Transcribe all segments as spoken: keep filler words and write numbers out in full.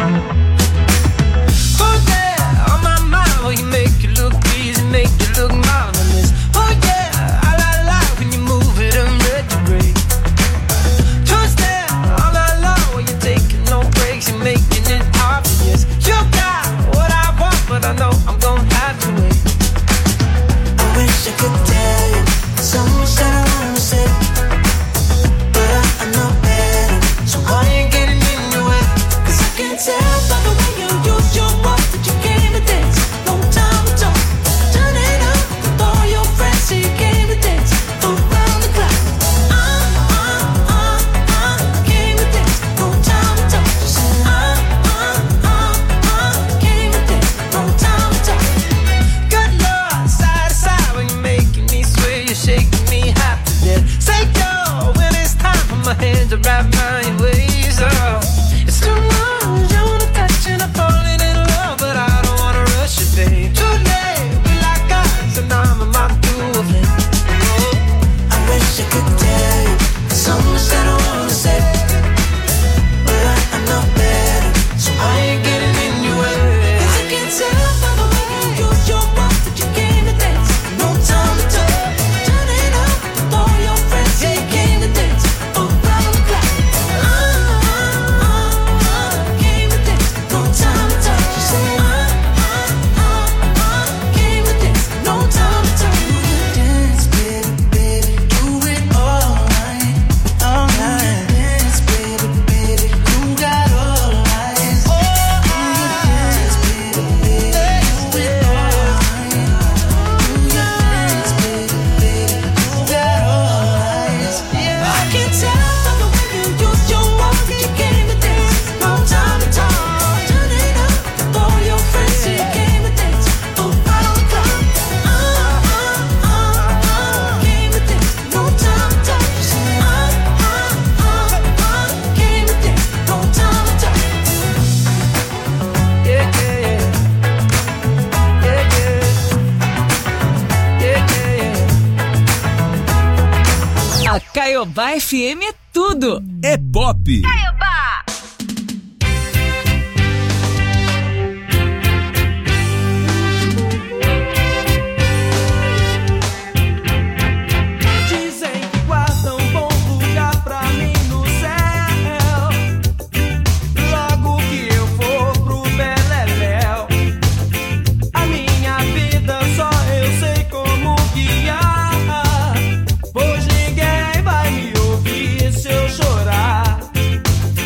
Caiobá F M é tudo. É pop. Caiobá. Pois ninguém vai me ouvir se eu chorar.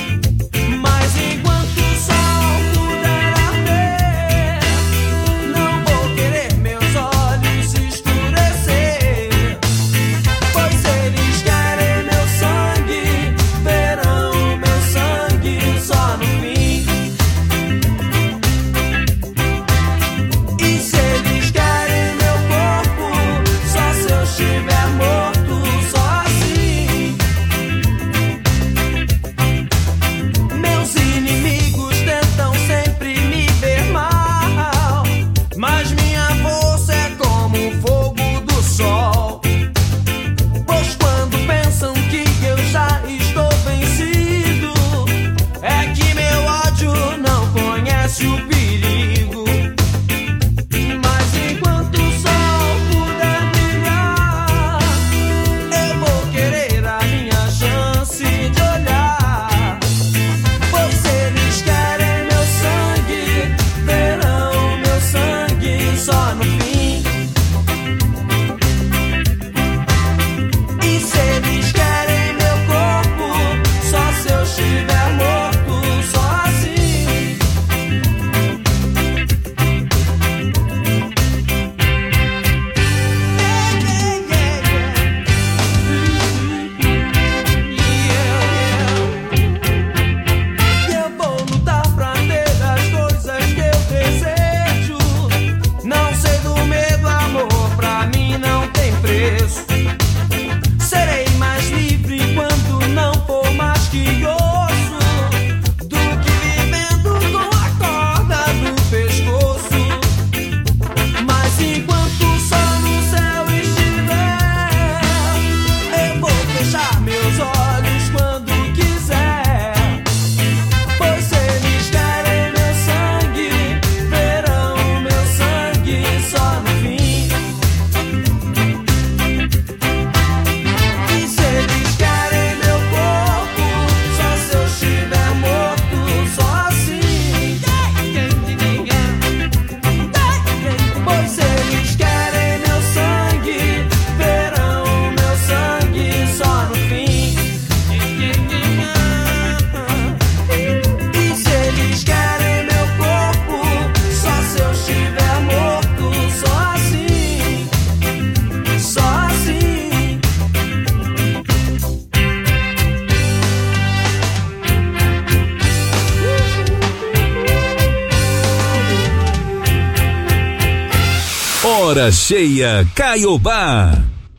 Hora cheia Caiobá.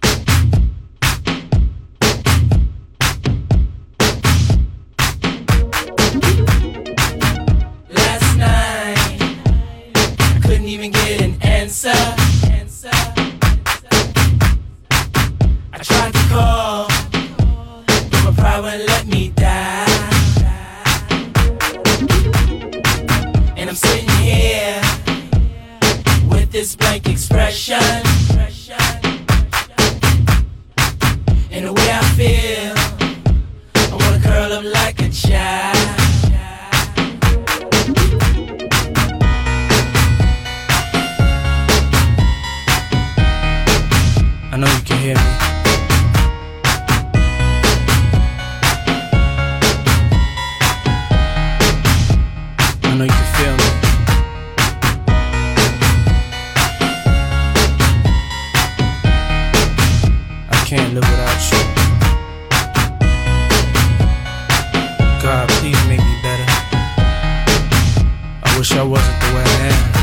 Last night, I couldn't even get an answer. I tried to call, but my pride wouldn't let me die. And I'm sitting here with this blank expression, and the way I feel, I wanna curl up like a child. I know you can hear me. I know you can feel me. I can't live without you. God, please make me better. I wish I wasn't the way I am.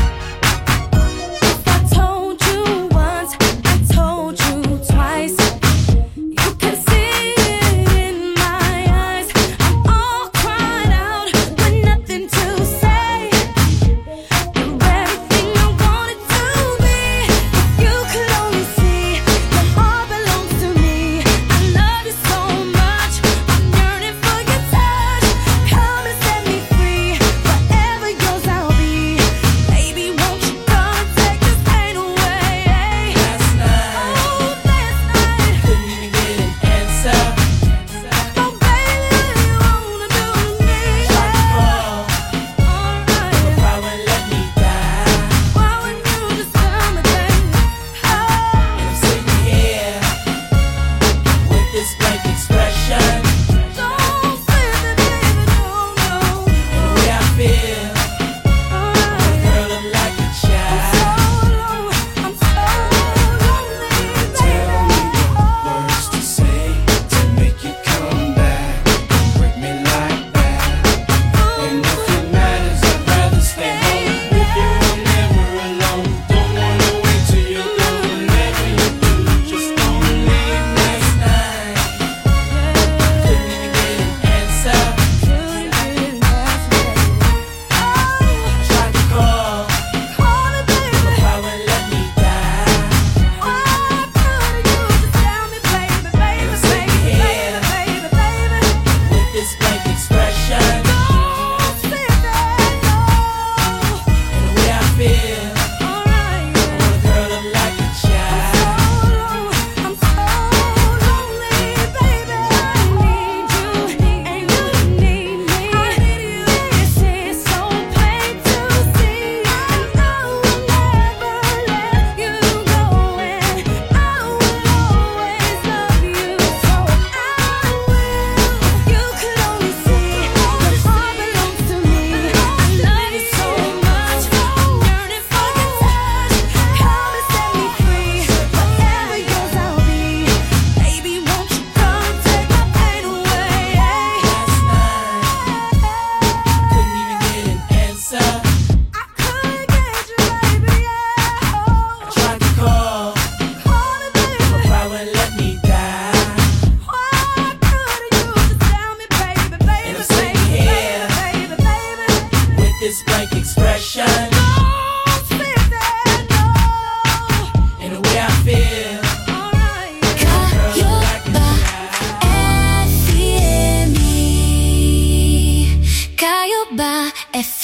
F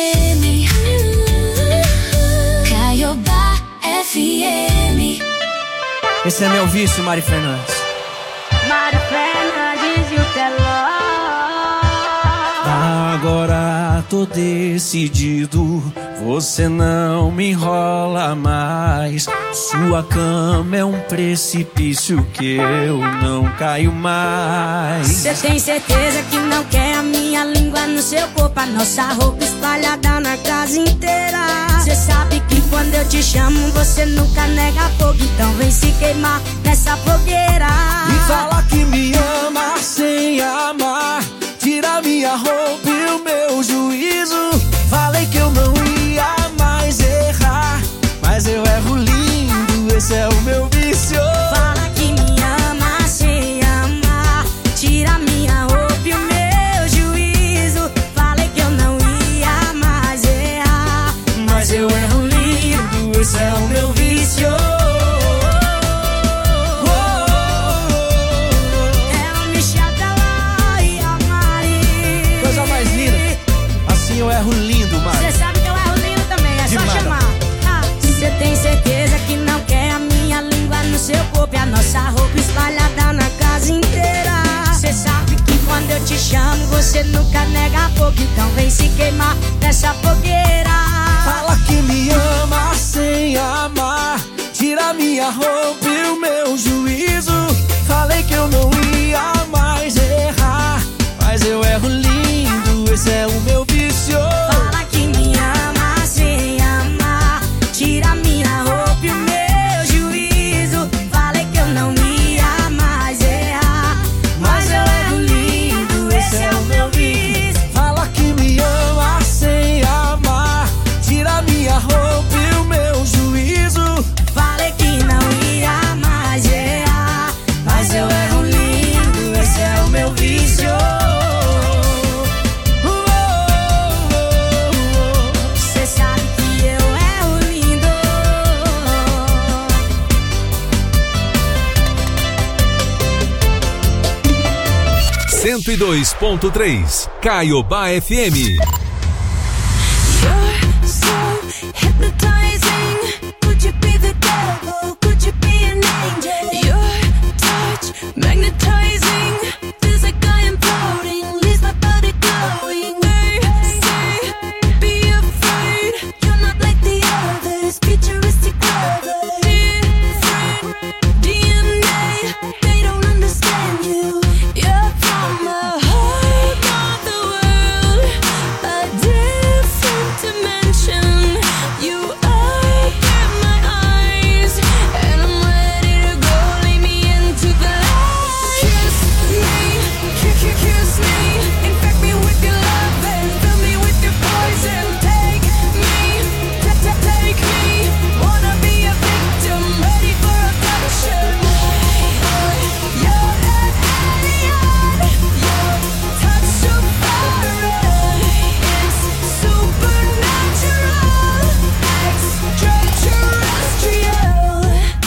M. Caiobá F M. Esse é meu vício, Mari Fernandes. Mari Fernandes e o Teló. Agora tô decidido, você não me enrola mais. Sua cama é um precipício que eu não caio mais. Cê tem certeza que não quer a minha língua no seu corpo, a nossa roupa espalhada na casa inteira. Cê sabe que quando eu te chamo você nunca nega fogo, então vem se queimar nessa fogueira. E fala que me ama sem amar, tira minha roupa e o meu juízo. Falei que eu não ia mais errar, mas eu erro lindo. chamo, você nunca nega fogo. Então vem se queimar nessa fogueira. Fala que me ama sem amar, tira minha roupa e o meu juízo. Falei que eu não ia mais errar, mas eu erro lindo, esse é o meu vício. Fala que me ama sem amar, tira minha roupa e o meu juízo. Falei que eu não ia mais errar, mas eu erro lindo, esse é o meu vício. Fala que me ama sem amar, tira minha roupa e o meu juízo. Falei que não ia mais errar, mas eu erro lindo, esse é o meu vício. Cê sabe que eu erro lindo. cento e dois ponto três Caiobá F M. You're so hypnotizing. Could you be the devil? Could you be an angel? Your touch magnetizing. Feels like I am floating. Leaves my body glowing. They say, be afraid. You're not like the others. Futuristic lovers. Different D N A. They don't understand you. You're from a whole other world, a different dimension. You open my eyes, and I'm ready to go. Lead me into the light. Kiss me, kiss, kiss, kiss me. Infect me with your love and fill me with your poison. Take me, ta- ta- take me. Wanna be a victim, ready for abduction. You're an alien. Your touch so foreign. It's supernatural, extraterrestrial.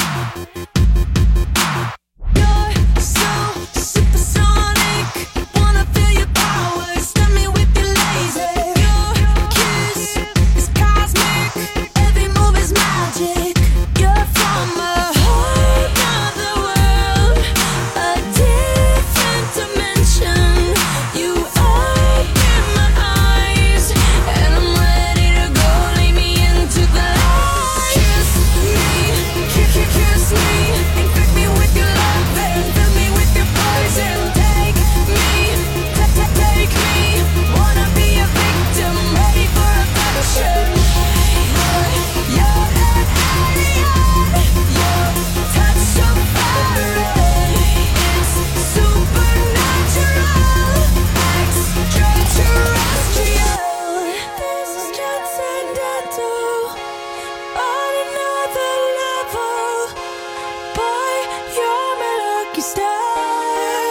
You're so supersonic. Wanna feel your power, stun me with your laser. Your kiss is cosmic. Every move is magic. You're from a whole other world, a different dimension. You open my eyes, and I'm ready to go. Lead me into the light. Kiss me, kiss, kiss, kiss me. Infect me with your love and fill me with your poison. Take me, ta- ta- take me. Wanna be a victim, ready for abduction. You're an alien. Your touch so foreign. It's supernatural, extraterrestrial. This is transcendental, on another level. Boy, you're my lucky star.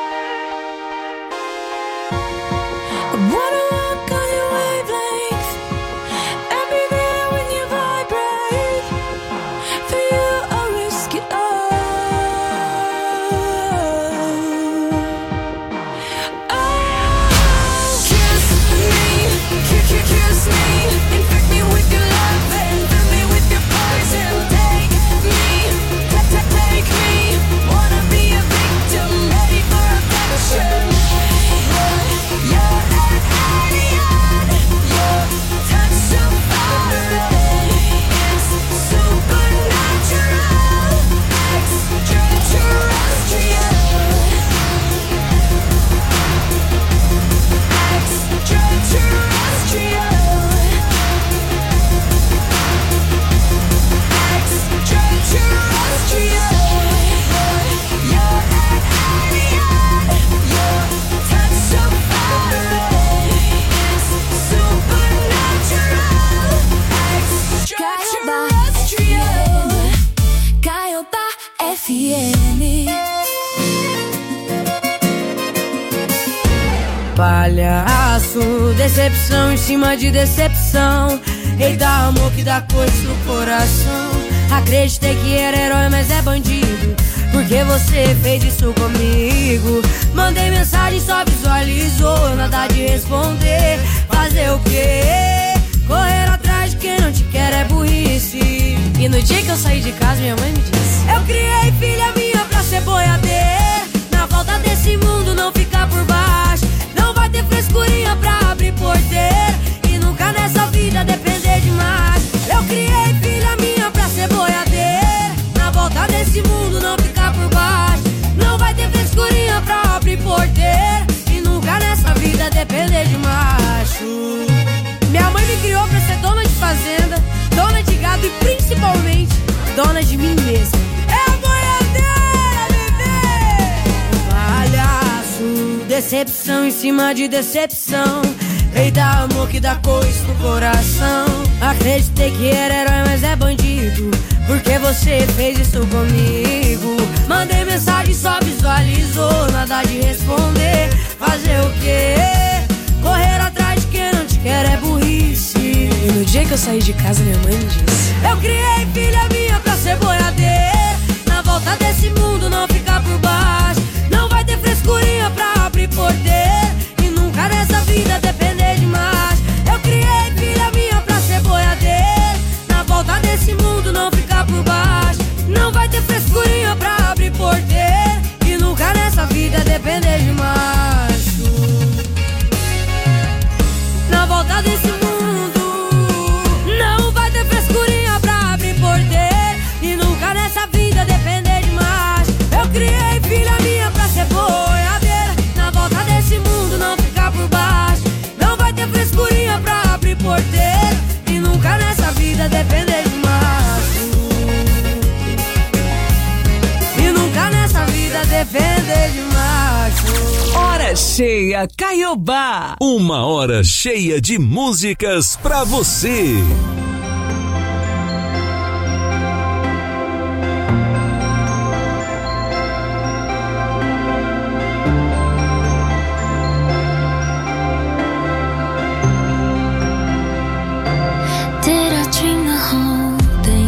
I wanna walk on your wavelength and be there when you vibrate. For you, I'll risk it all. Oh, kiss me, kiss, kiss, kiss me. Infect me with your love and fill me with your poison. Take me, ta- ta- take me. Wanna be a victim, ready for abduction. You're an alien. Your touch so foreign. It's supernatural, extraterrestrial. Extraterrestrial. Extraterrestrial. You're an alien. Your touch so foreign. It's supernatural, extraterrestrial. Caiobá F M. Palhaço, decepção em cima de decepção. Eita, amor que dá coisa no coração. Acreditei que era herói, mas é bandido. Porque você fez isso comigo. Mandei mensagem, só visualizou. Nada de responder. Fazer o quê? Correr atrás de quem não te quer é burrice. E no dia que eu saí de casa, minha mãe me disse: eu criei filha minha pra ser boiadeira. Na volta desse mundo não ficar por baixo. Não e principalmente dona de mim mesma. É a boiadeira, bebê! Palhaço, decepção em cima de decepção. Eita, amor que dá coisa no coração. Acreditei que era herói, mas é bandido. Porque você fez isso comigo. Mandei mensagem, só visualizou. Nada de responder. Fazer o quê? Correr atrás de quem não te quer é burrice. E no dia que eu saí de casa, minha mãe me disse: eu criei filha minha pra ser boiadeira. Na volta desse mundo não ficar por baixo. Não vai ter frescurinha pra abrir porteiro. E nunca nessa vida depender demais. Eu criei filha minha pra ser boiadeira. Na volta desse mundo não ficar por baixo. Não vai ter frescurinha pra abrir porteiro. E nunca nessa vida depender de macho. Na volta desse mundo não vai ter frescurinha pra abrir porteiro. E nunca nessa vida depender de macho. Eu criei filha minha pra ser boiadeira. Na volta desse mundo não ficar por baixo. Não vai ter frescurinha pra abrir porteiro. E nunca nessa vida depender de macho. E nunca nessa vida depender de macho. Hora cheia, Caiobá. Uma hora cheia de músicas pra você. Did I dream the whole thing?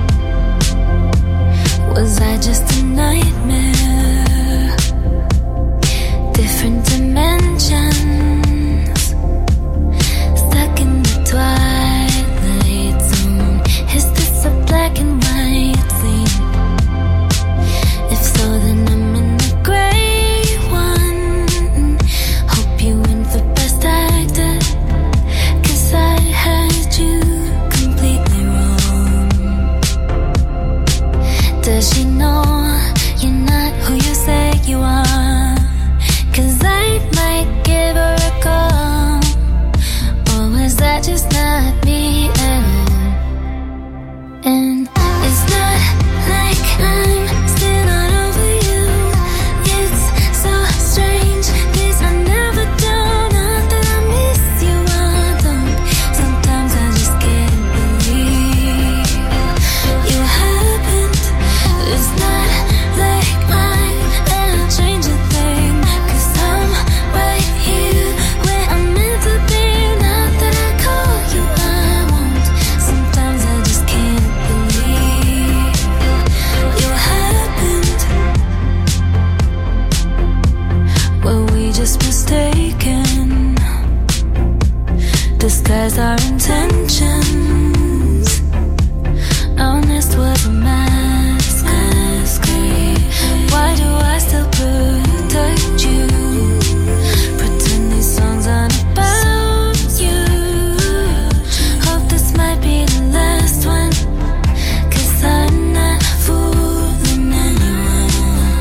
Was I just a nightmare? Different dimensions, stuck in the twilight zone. Is this a black and white scene? If so, then I'm in the gray one. Hope you went the best actor, 'cause I had you completely wrong. Does she know you're not who you say you are? 'Cause I might give her a call. Or was that just not me at all? And it's not like I'm still not over you. It's so strange, this I never do. Not that I miss you, I don't. Sometimes I just can't believe you happened. It's not like I'm gonna change a thing. 'Cause I'm right here where I'm meant to be. Not that I call you, I won't. Sometimes I just can't believe you happened. Were we just mistaken? Disguise our intentions. Honest was a mask. Why do I still protect you? Pretend these songs aren't about you. Hope this might be the last one. 'Cause I'm not fooling anyone.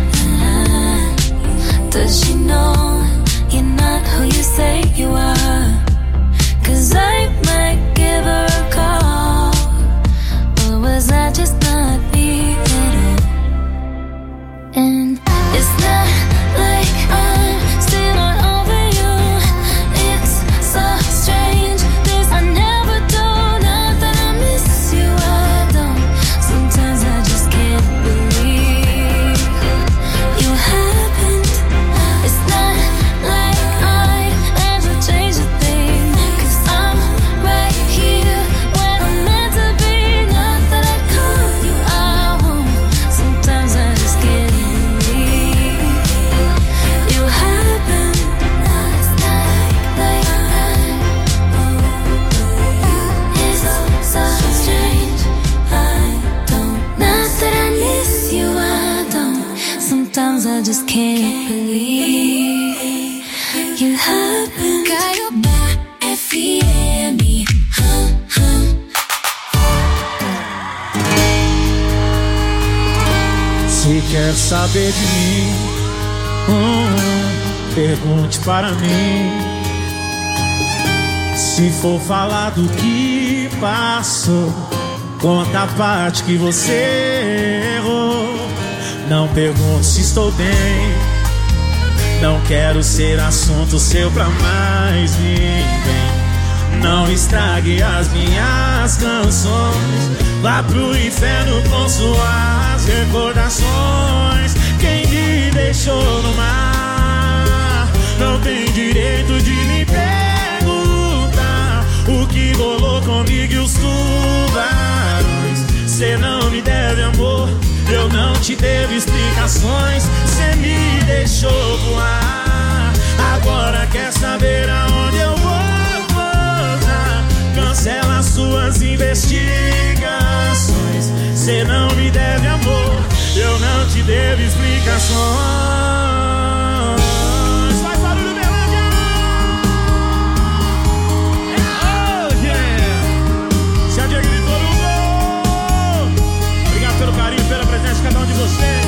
Does she know you're not who you say you are? 'Cause I might give her a call. Or was that just not me at all? And it's not like I'm still not over you. It's so strange, this I never do. Not that I miss you, I don't. Sometimes I just can't believe you happened. It's not like I ever changed a thing. 'Cause I'm right here where I'm meant to be. Not that I call you, I won't. Sometimes I just can't believe you happened. It's not like it's so strange, I don't. Not that I miss you, I don't. Sometimes I just can't believe you happened. Caiobá F M. Hum, hum. Se quer saber de mim, hum, pergunte para mim. Se for falar do que passou, Conta a parte que você errou. Não pergunto se estou bem. Não quero ser assunto seu pra mais ninguém. Não estrague as minhas canções. Vá pro inferno com suas recordações. Quem me deixou no mar não tem direito de me perguntar o que rolou comigo e os tubarões. Cê não me deve amor, eu não te devo explicações. Cê me deixou voar, agora quer saber aonde eu vou posar. Cancela suas investigações. Cê não me deve amor, eu não te devo explicações. Faz barulho, Berlândia! Oh, yeah! Se a Diego gritou no gol! Obrigado pelo carinho, pela presença de cada um de vocês.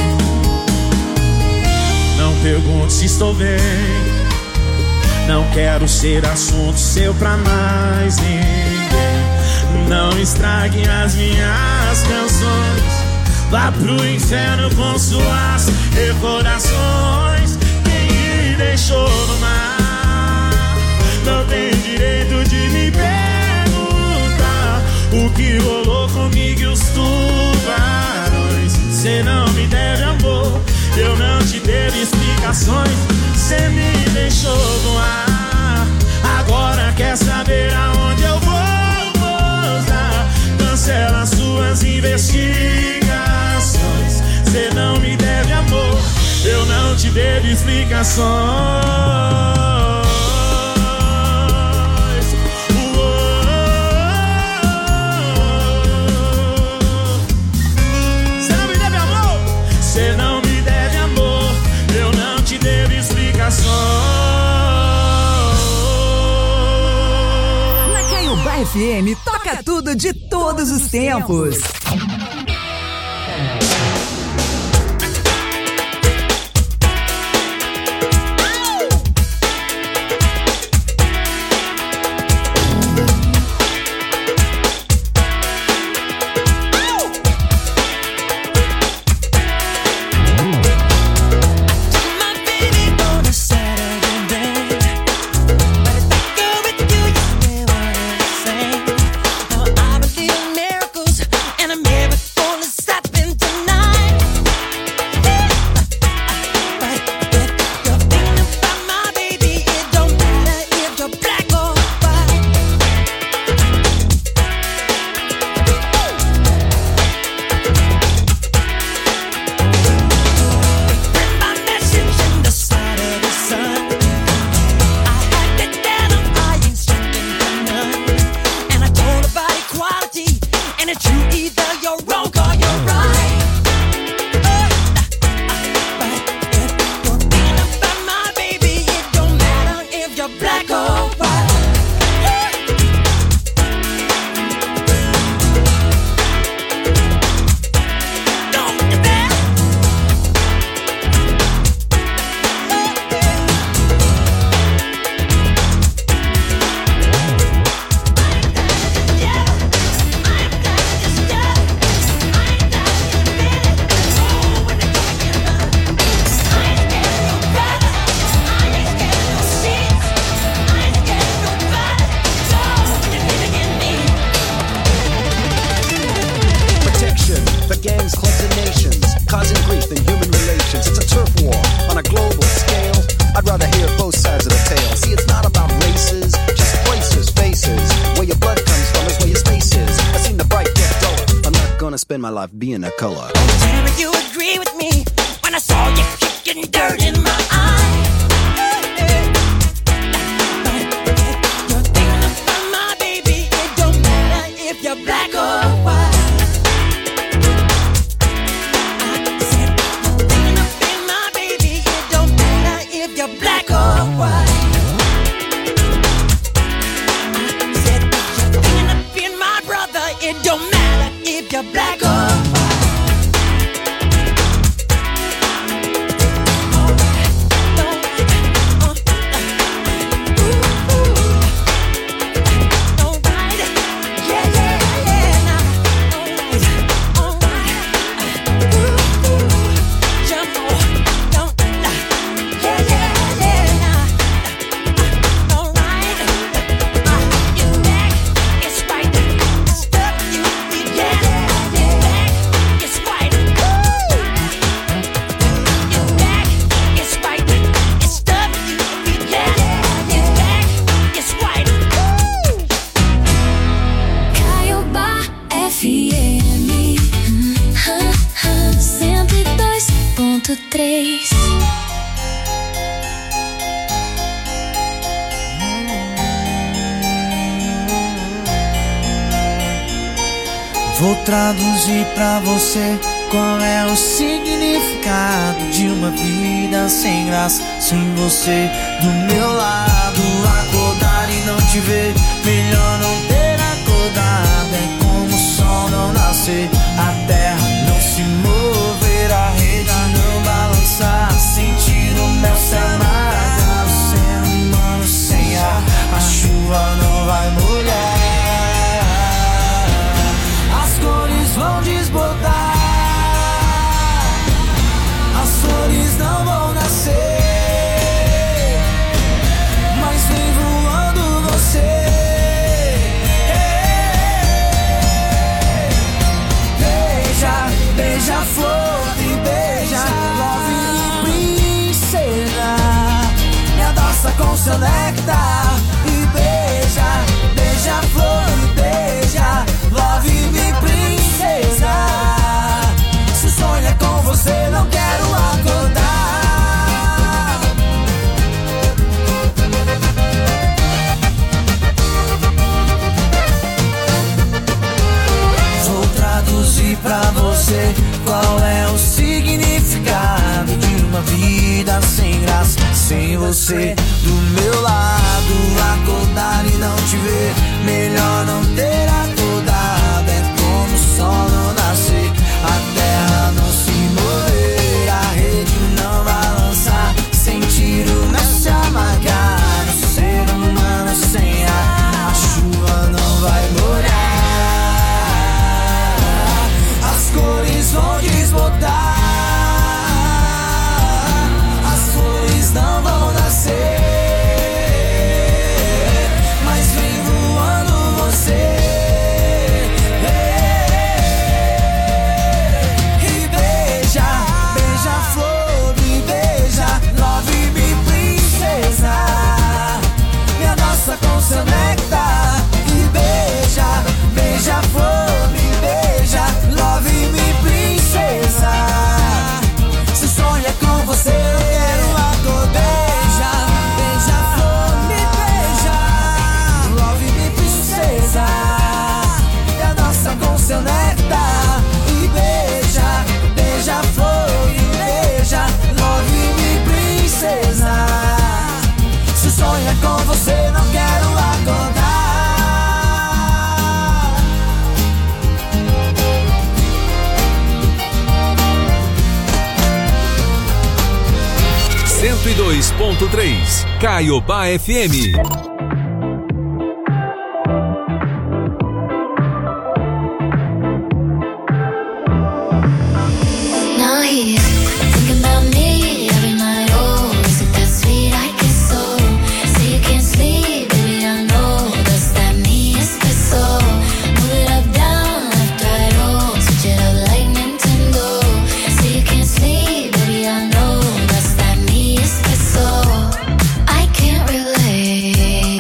Não pergunto se estou bem. Não quero ser assunto seu pra mais ninguém. Não estrague as minhas canções. Vá pro inferno com suas recordações. Quem me deixou no mar não tem direito de me perguntar o que rolou comigo e os tubarões. Cê não me deve amor, eu não te devo explicações. Cê me deixou voar, agora quer saber aonde eu vou posar. Cancela suas investigações. Cê não me deve amor, eu não te devo explicações. Cê não me deve amor, cê não me deve amor, eu não te devo explicações. Na Caiobá F M toca tudo de todos os tempos. My life being a color. Tell me you agree with me when I saw you kicking dirt in my eye. You're thinking about my baby. It don't matter if you're black or white. I said you're thinking about my baby. It don't matter if you're black or white. I said you're thinking about my brother. It don't matter if you're black or white. Vou traduzir pra você qual é o significado de uma vida sem graça, sem você do meu lado. Acordar e não te ver, melhor não ter acordado. É como o sol não nascer, a terra não se mover, a rede não balançar, sentir o mel se amargar. O ser humano sem ar, a chuva não vai molhar. As cores vão desbotar, as flores não vão nascer, mas vem voando você. Beija, beija a flor e beija, love me princesa, me adoça com seu néctar. E beija, beija a flor e beija, love me princesa. Se sonha com você, não quero acordar. Vou traduzir pra você qual é o significado de uma vida sem graça, sem você do meu lado. Acordar e não te ver, melhor não ter acordado. É como o sol não nascer, a terra não se mover, a rede não balançar, sentir o mel se amargar. O ser humano sem ar, a chuva não vai molhar. As cores vão desbotar, as flores não vão nascer, mas vem voando você. E beija, beija a flor e beija, love me princesa, me adoça com seu néctar. E beija, beija a flor e beija, love me princesa. Se sonha com você, eu quero acordar. Beija, beija a flor e beija, love me princesa, me adoça com seu néctar. E beija, beija a flor e beija, love me princesa. Se sonha com você, não quero acordar. cento e dois ponto três Caiobá F M. Now he's thinking about me every night. Oh, is it that sweet? I guess so. Say you can't sleep, baby, I know. Does that mean it's so? Move it up, down, left, right, oh. Switch it up like Nintendo. Say you can't sleep, baby, I know. Does that mean it's so? I can't relate.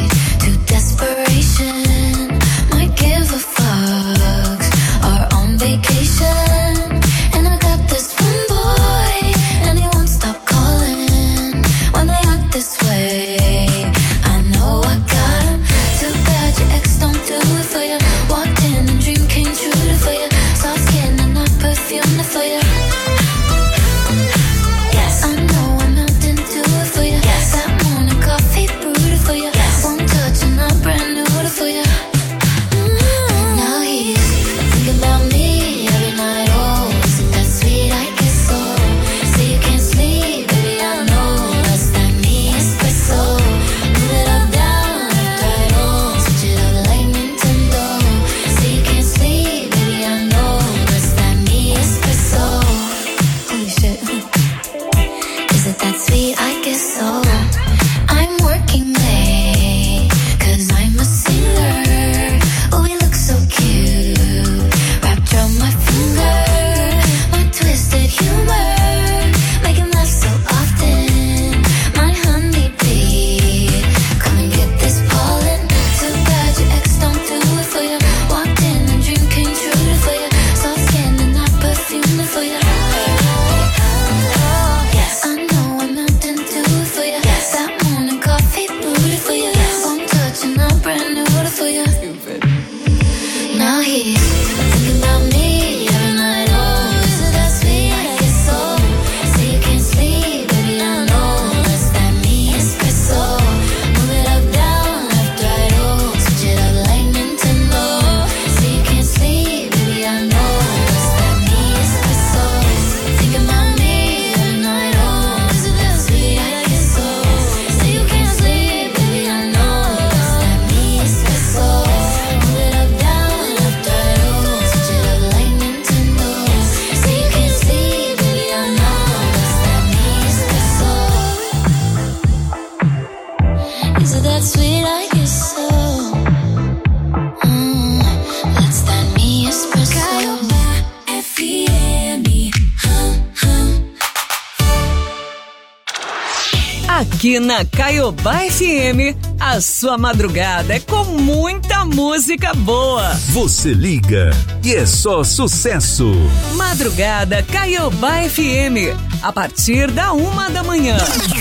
Aqui na Caiobá F M, a sua madrugada é com muita música boa. Você liga e é só sucesso. Madrugada Caiobá F M, a partir da uma da manhã.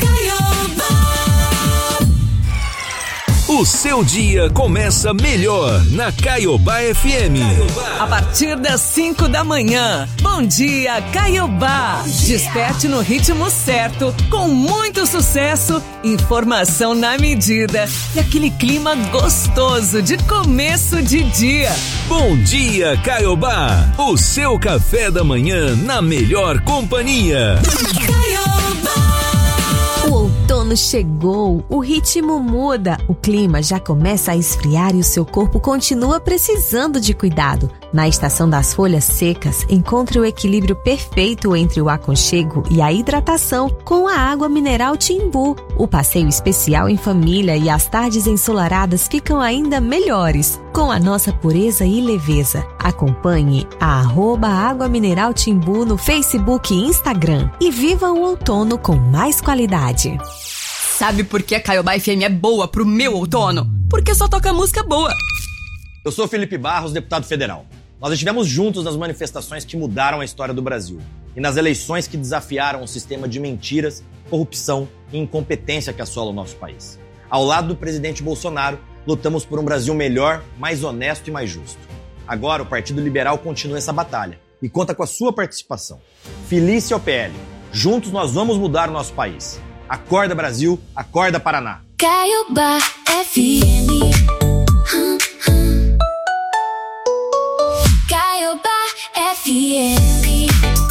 O seu dia começa melhor na Caiobá F M. A partir das cinco da manhã. Bom dia, Caiobá. Desperte no ritmo certo, com muito sucesso, informação na medida e aquele clima gostoso de começo de dia. Bom dia, Caiobá. O seu café da manhã na melhor companhia. O outono chegou, o ritmo muda, o clima já começa a esfriar e o seu corpo continua precisando de cuidado. Na estação das folhas secas, encontre o equilíbrio perfeito entre o aconchego e a hidratação com a água mineral Timbu. O passeio especial em família e as tardes ensolaradas ficam ainda melhores, com a nossa pureza e leveza. Acompanhe a arroba Água Mineral Timbu no Facebook e Instagram e viva o outono com mais qualidade. Sabe por que a Caiobá F M é boa pro meu outono? Porque só toca música boa. Eu sou Felipe Barros, deputado federal. Nós estivemos juntos nas manifestações que mudaram a história do Brasil e nas eleições que desafiaram o sistema de mentiras, corrupção e incompetência que assola o nosso país. Ao lado do presidente Bolsonaro, lutamos por um Brasil melhor, mais honesto e mais justo. Agora, o Partido Liberal continua essa batalha e conta com a sua participação. Filice ao P L. Juntos nós vamos mudar o nosso país. Acorda Brasil, acorda Paraná. Caiobá F M. Caiobá F M.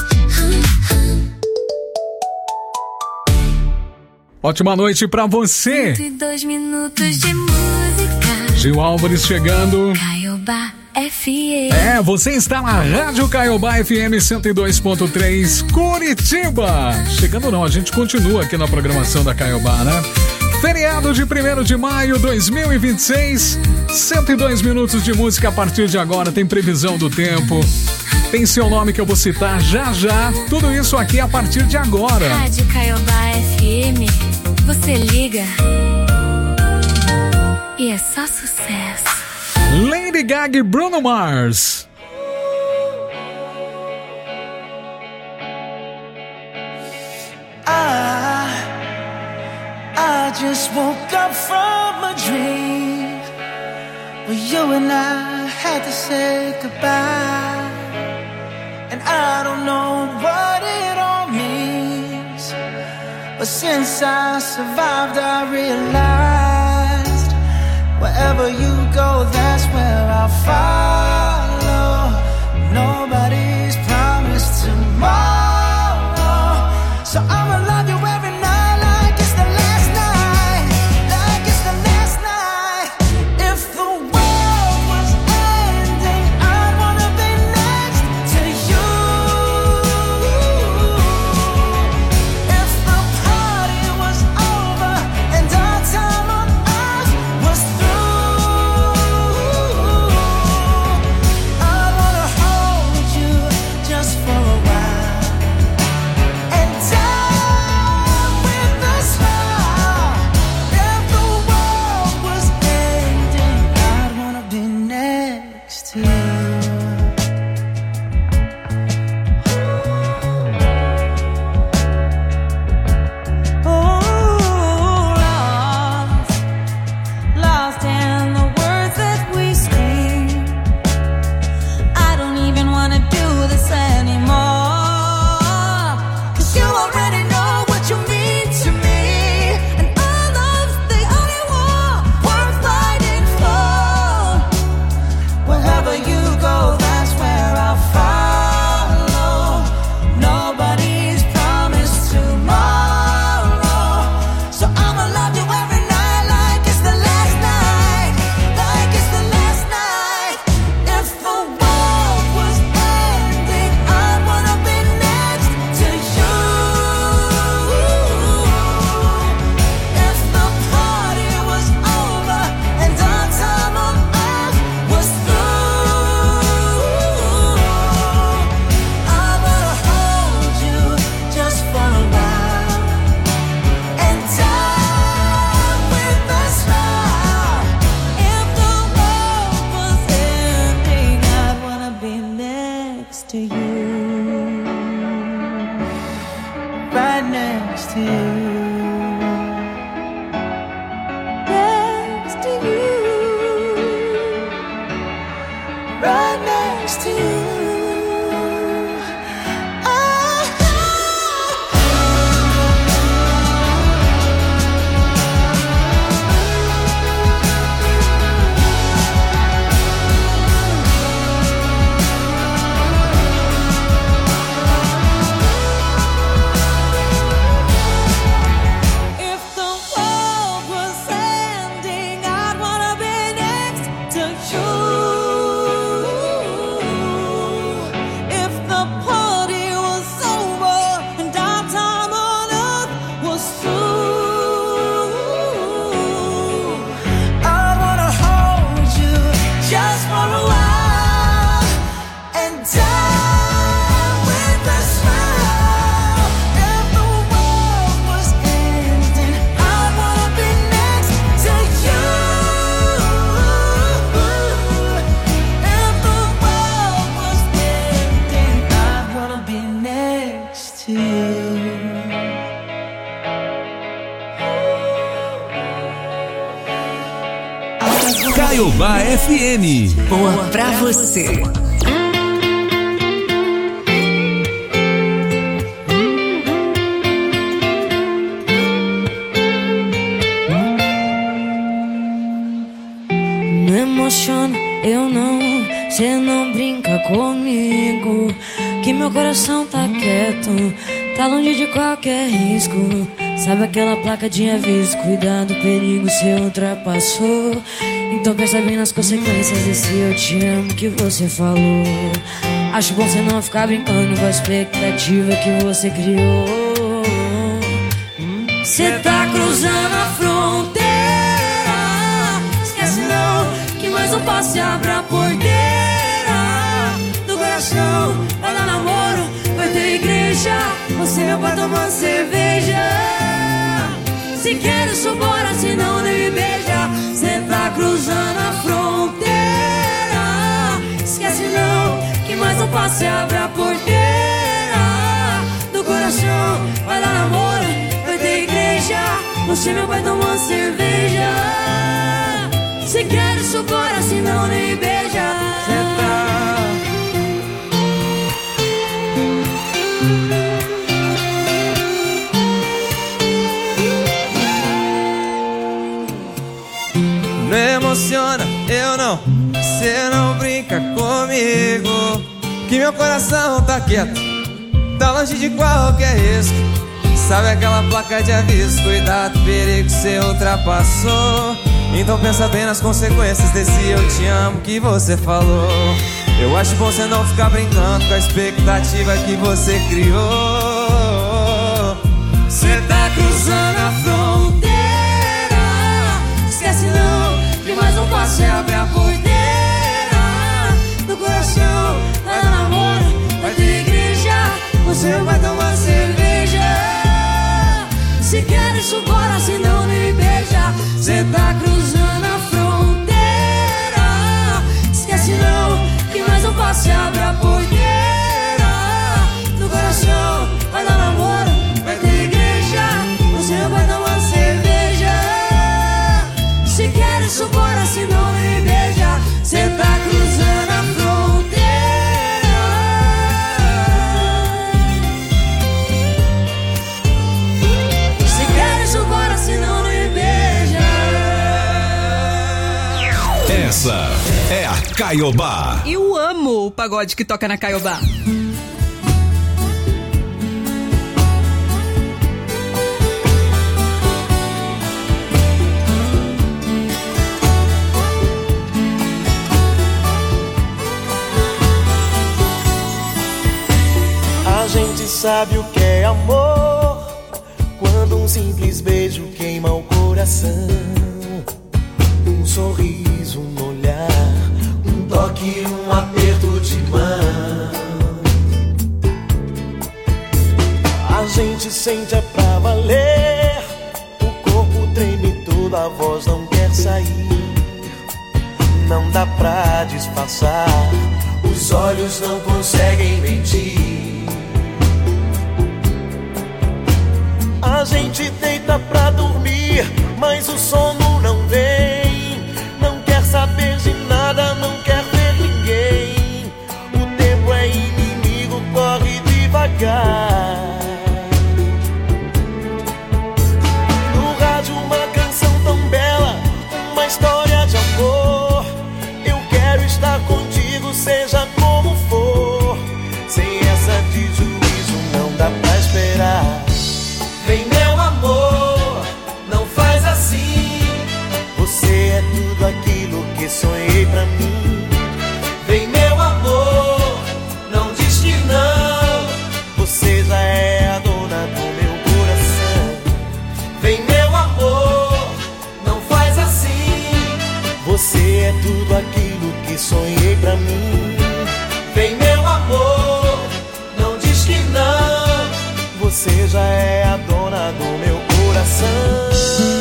Ótima noite pra você. cento e dois minutos de música. Gil Álvares chegando. Caiobá F M. É, você está na Rádio Caiobá F M cento e dois ponto três Curitiba. Chegando não, a gente continua aqui na programação da Caiobá, né? Feriado de primeiro de maio de dois mil e vinte e seis, cento e dois minutos de música a partir de agora, tem previsão do tempo, tem seu nome que eu vou citar já já, tudo isso aqui a partir de agora. Rádio Caiobá F M, você liga e é só sucesso. Lady Gaga e Bruno Mars. I just woke up from a dream where you and I had to say goodbye, and I don't know what it all means, but since I survived I realized wherever you go, that's where I'll follow. Nobody's promised tomorrow, so I'ma love you every night. You next to you. Caiobá F M. Boa pra você. Não emociona, eu não. Cê não brinca comigo, que meu coração tá quieto, tá longe de qualquer risco. Sabe aquela placa de aviso, cuidado, perigo, cê ultrapassou. Então pensa bem nas consequências desse eu te amo que você falou. Acho bom você não ficar brincando com a expectativa que você criou. Cê tá cruzando a fronteira, esquece não, que mais um passo e abre a porteira do coração. Vai dar namoro, vai ter igreja, você meu pai tomando cerveja. Se quer isso bora, se não nem me beija. Cê tá cruzando a fronteira, esquece não, que mais um passo e abre a porteira do coração. Vai dar namoro, vai ter igreja, você meu pai tomando cerveja. Se quer isso bora, se não nem me beija. Cê tá não emociona, eu não. Cê não brinca comigo, que meu coração tá quieto, tá longe de qualquer risco. Sabe aquela placa de aviso, cuidado, perigo, cê ultrapassou. Então pensa bem nas consequências desse eu te amo que você falou. Eu acho bom cê não ficar brincando com a expectativa que você criou. Cê tá cruzando a fronteira, esquece não, que mais um passo e abre a porteira do coração. Vai dar namoro, vai ter igreja, você vai tomar cerveja. Se quer isso bora, se não nem me beija. Cê tá cruzando a fronteira, esquece não, que mais um passo e abre a porteira do coração. Vai dar namoro, vai ter igreja, você vai tomar cerveja. Se quer isso bora, se não me beija. Cê tá cruzando a fronteira. Se quer isso bora, se não me beija. Essa é a Caiobá. Eu amo o pagode que toca na Caiobá. A gente sabe o que é amor, quando um simples beijo queima o coração. Um sorriso, um olhar, um toque, um aperto de mão. A gente sente é pra valer, o corpo treme todo, a voz não quer sair. Não dá pra disfarçar, os olhos não conseguem mentir. A gente deita pra dormir, mas o sono não vem. Não quer saber de nada, não quer ver ninguém. contigo, seja como for. Sem essa de juízo não dá pra esperar. Vem meu amor, não faz assim. Você é tudo aquilo que sonhei pra mim. Vem meu amor, não diz que não. Você já é a dona do meu coração. Vem meu amor, não faz assim. Você é tudo aquilo que sonhei pra mim. Vem meu amor, não diz que não. Você já é a dona do meu coração.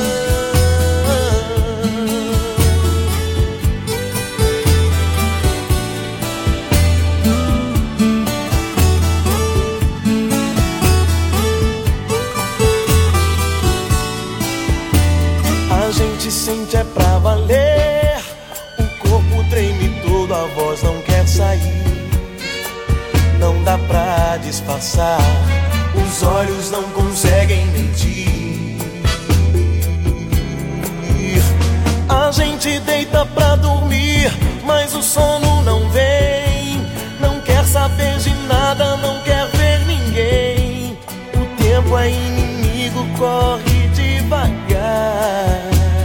A gente sente é pra valer. O corpo treme todo, a voz não quer sair. Não dá pra disfarçar, os olhos não conseguem mentir. A gente deita pra dormir, mas o sono não vem. Não quer saber de nada, não quer ver ninguém. O tempo é inimigo, corre devagar.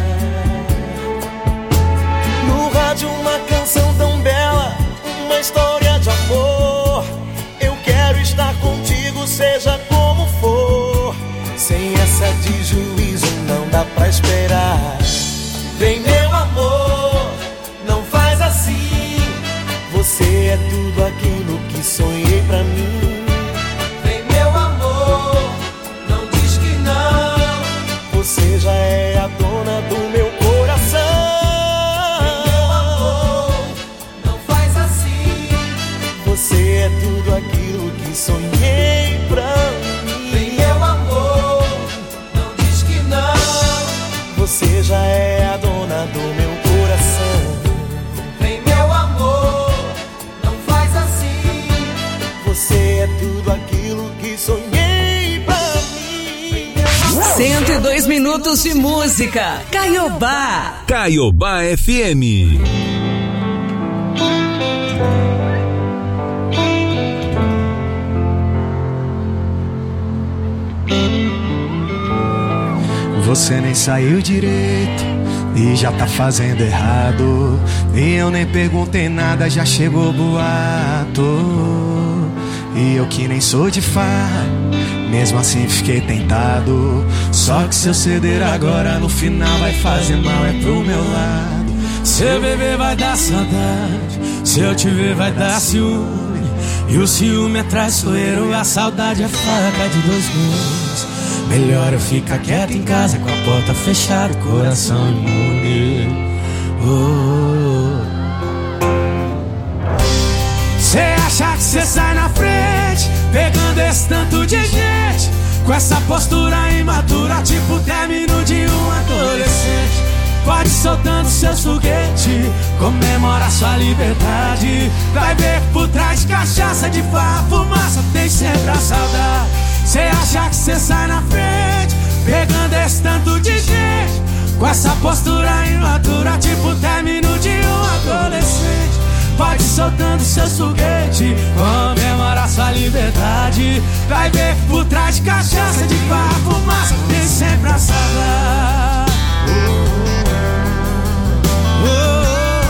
No rádio uma canção tão bela, uma história de amor. Eu quero estar contigo, seja como for. Sem essa de juízo não dá pra esperar. Vem meu amor, não faz assim. Você é tudo aquilo que sonhei pra mim. Vem meu amor, não diz que não. Você já é a dona do meu coração. Vem meu amor, não faz assim. Você é tudo aquilo que sonhei pra mim. Vem meu amor, não diz que não. Você já é a dona do meu coração. Vem meu amor, não faz assim. Você é tudo aquilo que sonhei pra mim. cento e dois minutos de música. Caiobá. Caiobá F M. Você nem saiu direito e já tá fazendo errado. E eu nem perguntei nada, já chegou boato. E eu que nem sou de farra, mesmo assim fiquei tentado. Só que se eu ceder agora, no final vai fazer mal, é pro meu lado. Se eu beber vai dar saudade, se eu te ver vai dar ciúme. E o ciúme é traiçoeiro, a saudade é faca de dois gumes. Melhor eu ficar quieto em casa, com a porta fechada, coração imune. Oh. Cê acha que cê sai na frente, pegando esse tanto de gente, com essa postura imatura, tipo término de um adolescente. Pode soltando seus foguetes, comemora sua liberdade. Vai ver que por trás de cachaça, de farra, fumaça, tem sempre a saudade. Cê acha que cê sai na frente, pegando esse tanto de gente, com essa postura imatura, tipo término de um adolescente. Pode soltando seus foguetes, comemora sua liberdade. Vai ver que por trás de cachaça, de farra, fumaça, tem sempre a saudade. Oh, oh, oh.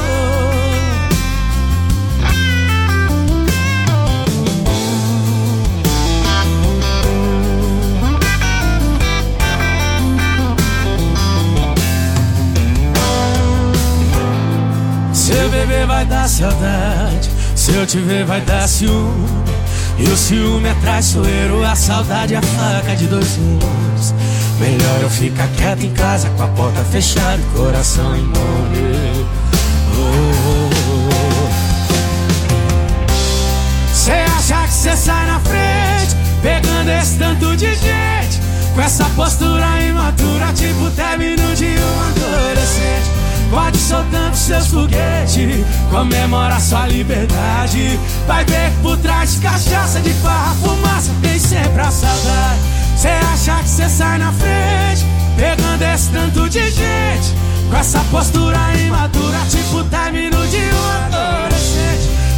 Se eu beber vai dar saudade, se eu te ver vai dar ciúme. E o ciúme é traiçoeiro, a saudade é a faca de dois gumes. Melhor eu ficar quieto em casa, com a porta fechada e coração imune. Oh, oh, oh. Cê acha que cê sai na frente, pegando esse tanto de gente, com essa postura imatura, tipo término de um adolescente. Pode soltando seus foguetes, comemora sua liberdade. Vai ver que por trás de cachaça, de farra, fumaça, tem sempre a saudade. Cê acha que cê sai na frente, pegando esse tanto de gente, com essa postura imatura, tipo término de um adolescente.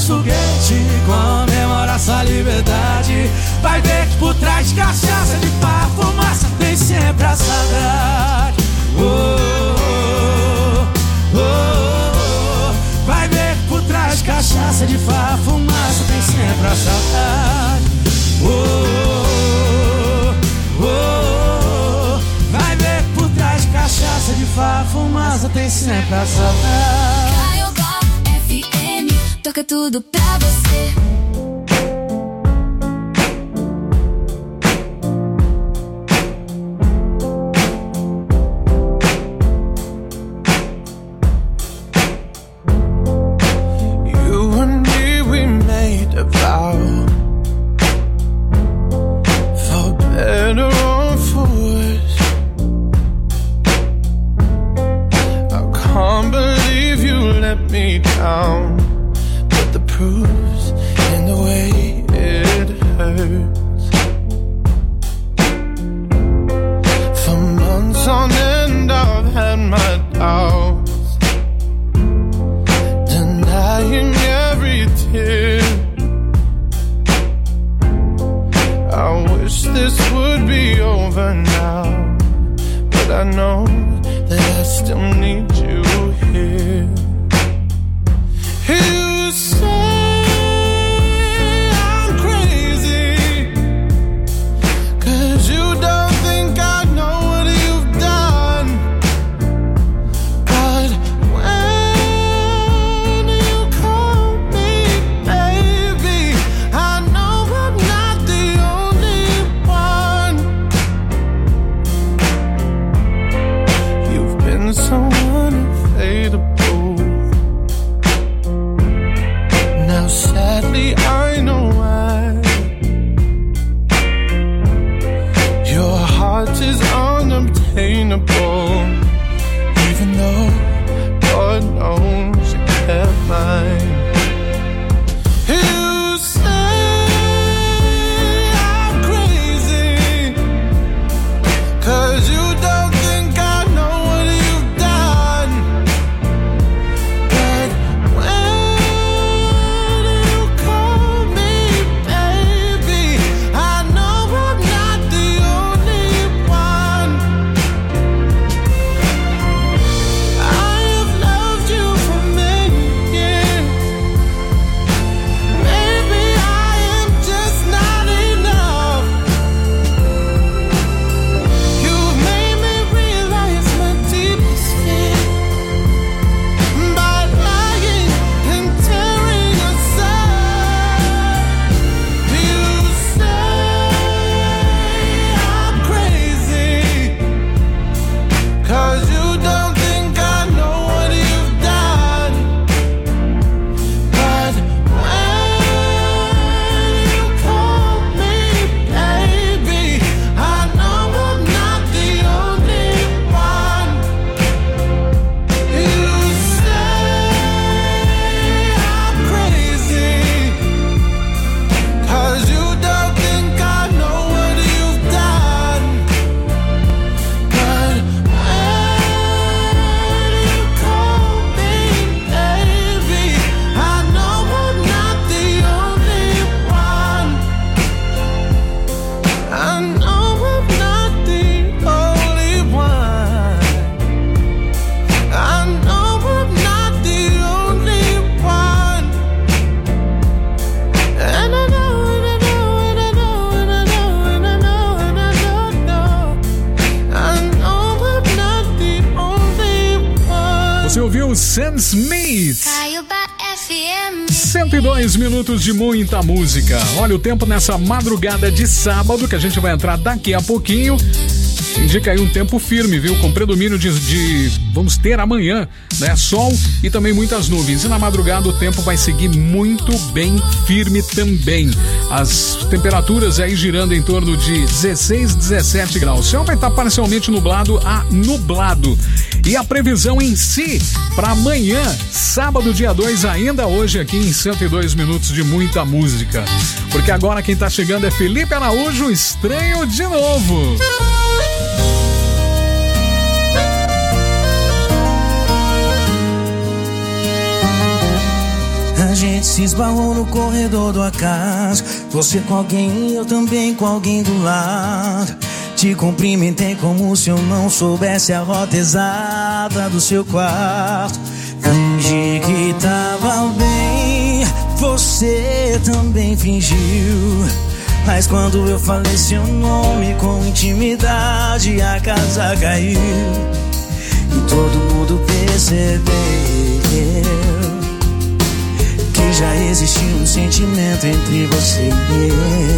faz foguete, comemora sua liberdade. Vai ver que por trás de cachaça, de farra, fumaça, tem sempre a saudade. Oh, oh, oh, oh. Vai ver que por trás de cachaça, de farra, fumaça, tem sempre a saudade. Oh, oh, oh, oh. Vai ver que por trás de cachaça, de farra, fumaça, tem sempre a saudade. Caiobá F M, toca tudo pra você. You and me, we made a vow, for better or for worse. I can't believe you let me down, but the proof's in the way it hurts. For months on end I've had my doubts, denying every tear. I wish this would be over now, but I know that I still need you here. You say I'm crazy, 'cause you don't think I know what you've done. But when you call me baby, I know I'm not the only one. You've been so unfadable. Now sadly I know why. Your heart is unobtainable, even though God knows you kept mine. You say I'm crazy, 'cause you don't think I know what you've done. But when you call me baby, I know I'm not the only one. I have loved you for many years. Maybe I am just not enough. You've made me realize my deepest fear by lying and tearing us up. You say I'm crazy, 'cause you don't think I know what you've done. But when you call me baby, I know I'm not the only one. You say I'm crazy, 'cause you don't think I know what you've done. But when you call me baby, I know I'm not the only one. I know I'm not the only one. I know I'm not the only one. And I know, and I know, and I know, and I know, and I know, and I know, know. I know I'm not the only one. Você ouviu Sam Smith? Caiobá F M. cento e dois minutos de muita música. Olha o tempo nessa madrugada de sábado, que a gente vai entrar daqui a pouquinho. Indica aí um tempo firme, viu? Com predomínio de, de vamos ter amanhã, né? Sol e também muitas nuvens. E na madrugada o tempo vai seguir muito bem firme também. As temperaturas aí girando em torno de dezesseis, dezessete graus. O céu vai estar parcialmente nublado a nublado. E a previsão em si para amanhã, sábado, dia dois, ainda hoje aqui em cento e dois minutos de muita música. Porque agora quem tá chegando é Felipe Araújo, Estranho de Novo. gente se esbarrou no corredor do acaso. Você com alguém, eu também com alguém do lado. Te cumprimentei como se eu não soubesse a rota exata do seu quarto. Fingi que tava bem, você também fingiu. Mas quando eu falei seu nome com intimidade, a casa caiu. E todo mundo percebeu que já existia um sentimento entre você e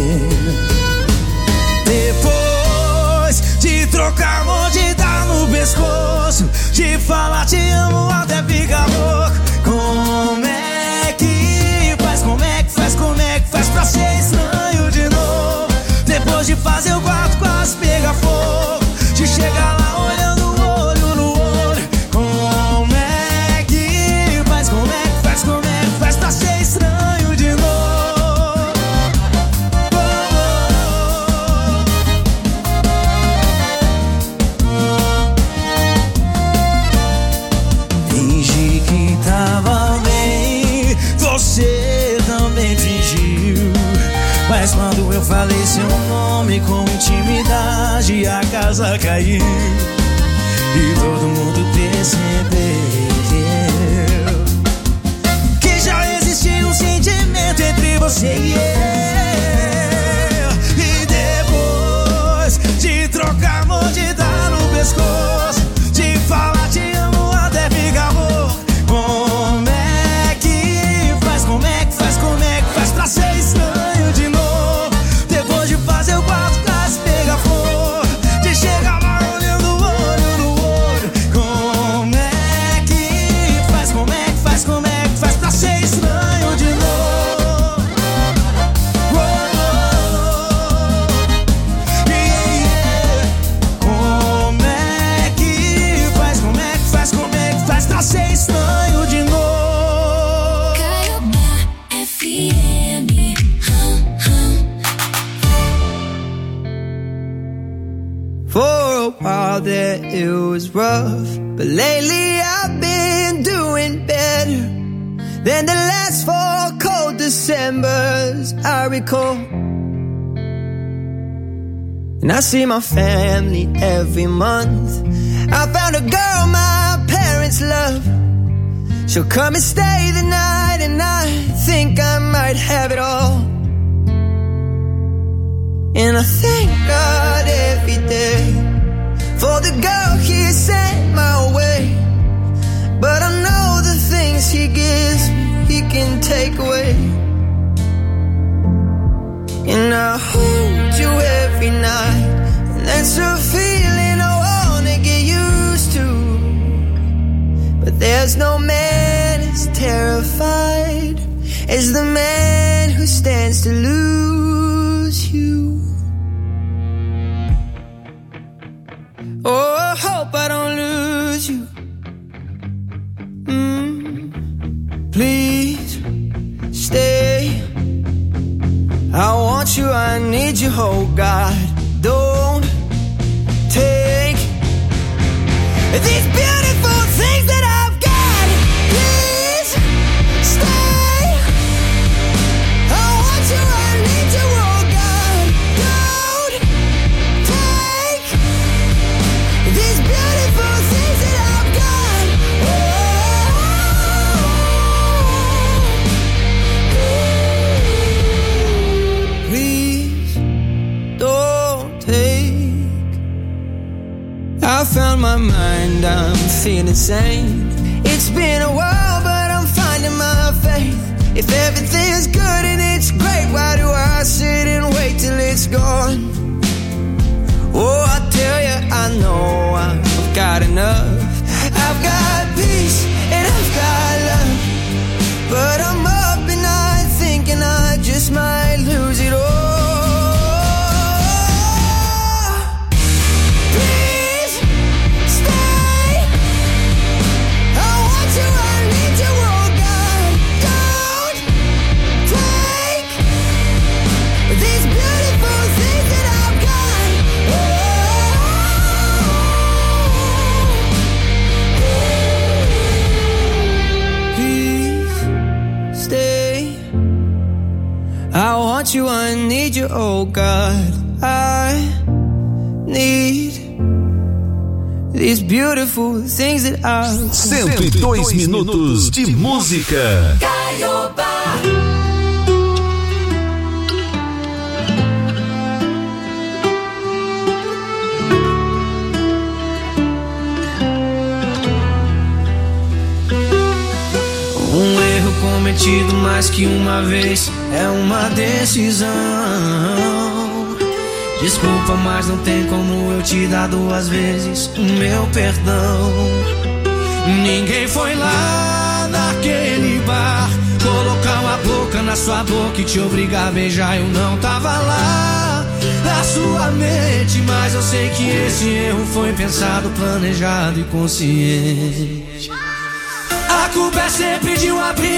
eu. Depois de trocar mordida no pescoço, de falar te amo até ficar louco. Como é que faz, como é que faz, como é que faz pra ser estranho de novo? Depois de fazer o quarto quase pegar fogo, de chegar lá olhando o olho no olho. Como é que faz, como é que faz, como é que faz pra ser estranho de novo? Fingi que tava bem, você também fingiu. Mas quando eu falei seu nome com intimidade, a casa caiu. E todo mundo percebeu que já existia um sentimento entre você e eu. E depois de trocar mordida no pescoço, de falar te amo até ficar louco. Como é que faz, como é que faz, como é que faz pra ser estranho de novo? Depois de fazer o quarto quase pegar fogo, de chegar lá olhando o olho no olho. Como é que faz, como é que faz, como é que faz pra ser estranho de novo? Oh, oh, oh. Yeah, yeah. Como é que faz, como é que faz, como é que faz pra ser estranho de novo? For a while there it was rough, but lately I've been doing better than the last four cold Decembers I recall. And I see my family every month. I found a girl my parents love. She'll come and stay the night, and I think I might have it all. And I thank God every day for the girl He sent my way. But I know the things He gives me, He can take away. And I hold you every night, and that's a feeling I wanna get used to. But there's no man as terrified as the man who stands to lose you. Oh, I hope I don't lose you. Mm, please stay. I want you, I need you, oh God. Don't take these beautiful things that I've got. Please stay. I want you, I need you, oh God. Don't take these beautiful things that I've got. Oh, please don't take. I found my mind, I'm feeling sane. It's been a while, but I'm finding my faith. If everything's good and it's great, why do I sit and wait till it's gone? Oh, I tell you, I know I've got enough. I've got peace and I've got love, but I'm up at night thinking I just might lose it all. Please stay. I want you, I need you, oh God. I need these beautiful things that I... cento e dois minutos de música. Caiobá. Um erro cometido mais que uma vez é uma decisão. Desculpa, mas não tem como eu te dar duas vezes o meu perdão. Ninguém foi lá naquele bar colocar uma boca na sua boca e te obrigar a beijar. Eu não tava lá na sua mente, mas eu sei que esse erro foi pensado, planejado e consciente. A culpa é sempre de uma briga.